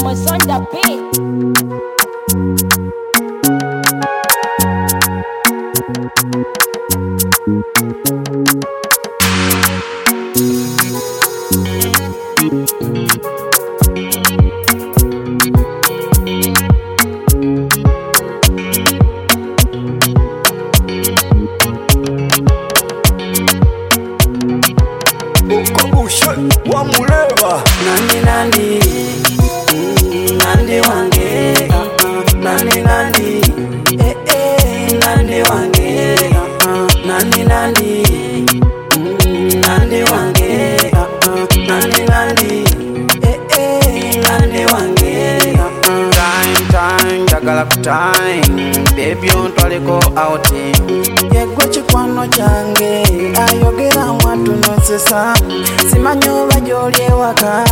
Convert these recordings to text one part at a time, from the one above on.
was on the beat. Wamuleva Nandi Nandi wange Nandi Nandi wange Nandi Nandi wange Nandi wange Time jagala ku time baby ontwaliko outing Yegwe chikwano change ayogera mwatu nosesa simanyo bajolye waka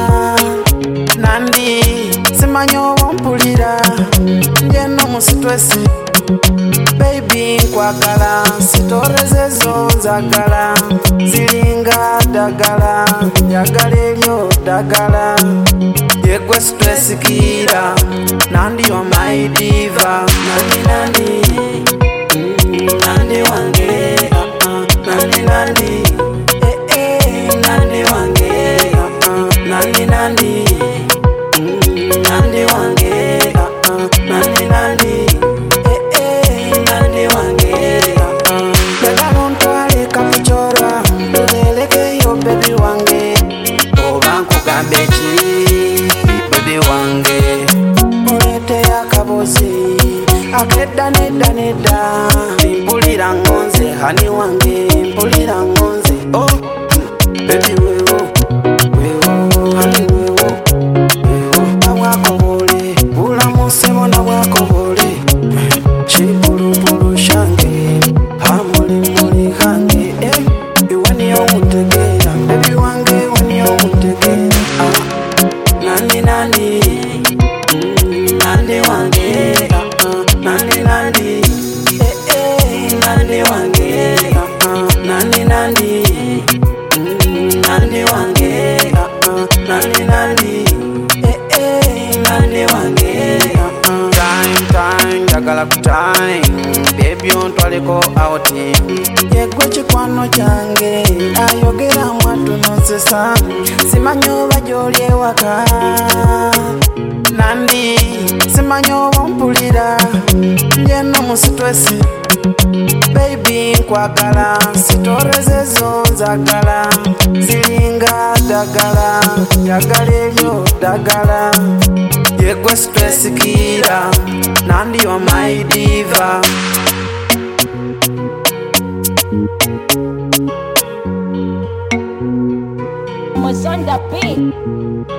Nandi simanyo mpulira njeno musitwesi baby nkwagala sitorezezo nzagala zilinga dagala njagala elyo dagala Yegwe stress kira Nandi you're my diva Nandi Nandi wange Nandi Nandi wange Nandi Nandi wange Nandi wange Dagala ntwale kamuchorwa tuleleke yo baby wange oba nkugambe ki baby wange olete akabozi akedda nedda mpulira ngonze hani wange mpulira ngonze oh baby wewo hani wewo nabwakobole bulamusebo nabwakobole chipulupulu shange hamulimuli hange iwe niyo mutegeera baby wange iwe niyo mutegeera Nandi Nandi wange Nandi wange Nandi wange Nandi wange Time jagala ku time baby ontwaliko outing Yegwe chikwano change ayogera mwatu nosesa simanyo bajolye waka Nandi simanyo mpulira njeno musitwesi baby nkwagala sitorezezo nzagala zilinga dagala njagala elyo dagala Yegwe stress kira Nandi you're my diva Was on the beat.